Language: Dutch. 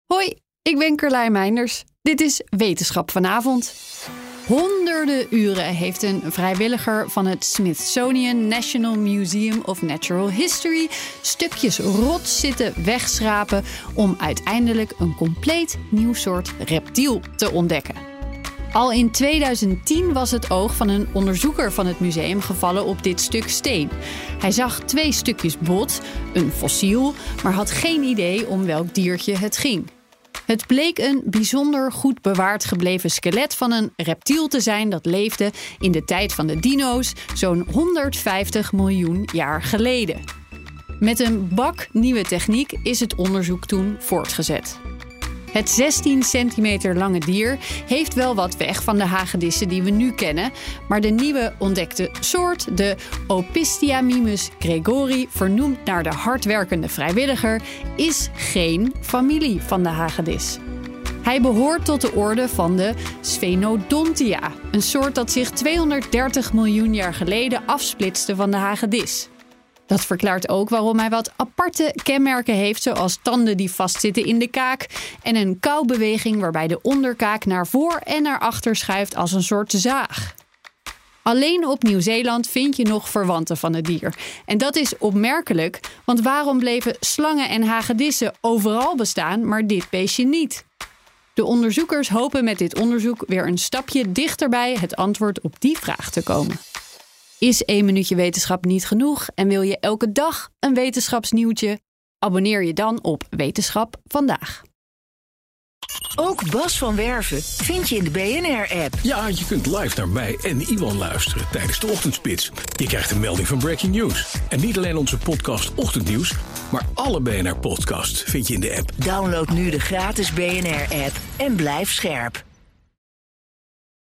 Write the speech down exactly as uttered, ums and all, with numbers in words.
Hoi, ik ben Carlijn Meinders. Dit is Wetenschap vanavond. Honderden uren heeft een vrijwilliger van het Smithsonian National Museum of Natural History stukjes rots zitten wegschrapen om uiteindelijk een compleet nieuw soort reptiel te ontdekken. Al in tweeduizend tien was het oog van een onderzoeker van het museum gevallen op dit stuk steen. Hij zag twee stukjes bot, een fossiel, maar had geen idee om welk diertje het ging. Het bleek een bijzonder goed bewaard gebleven skelet van een reptiel te zijn dat leefde in de tijd van de dino's zo'n honderdvijftig miljoen jaar geleden. Met een bak nieuwe techniek is het onderzoek toen voortgezet. Het zestien centimeter lange dier heeft wel wat weg van de hagedissen die we nu kennen, maar de nieuwe ontdekte soort, de Opisthia-mimus gregori, vernoemd naar de hardwerkende vrijwilliger, is geen familie van de hagedis. Hij behoort tot de orde van de Sphenodontia, een soort dat zich tweehonderddertig miljoen jaar geleden afsplitste van de hagedis. Dat verklaart ook waarom hij wat aparte kenmerken heeft, zoals tanden die vastzitten in de kaak en een kauwbeweging waarbij de onderkaak naar voor en naar achter schuift als een soort zaag. Alleen op Nieuw-Zeeland vind je nog verwanten van het dier. En dat is opmerkelijk, want waarom bleven slangen en hagedissen overal bestaan, maar dit beestje niet? De onderzoekers hopen met dit onderzoek weer een stapje dichterbij het antwoord op die vraag te komen. Is één minuutje wetenschap niet genoeg en wil je elke dag een wetenschapsnieuwtje? Abonneer je dan op Wetenschap Vandaag. Ook Bas van Werven vind je in de B N R-app. Ja, je kunt live naar mij en Iwan luisteren tijdens de ochtendspits. Je krijgt een melding van Breaking News. En niet alleen onze podcast Ochtendnieuws, maar alle B N R-podcasts vind je in de app. Download nu de gratis B N R-app en blijf scherp.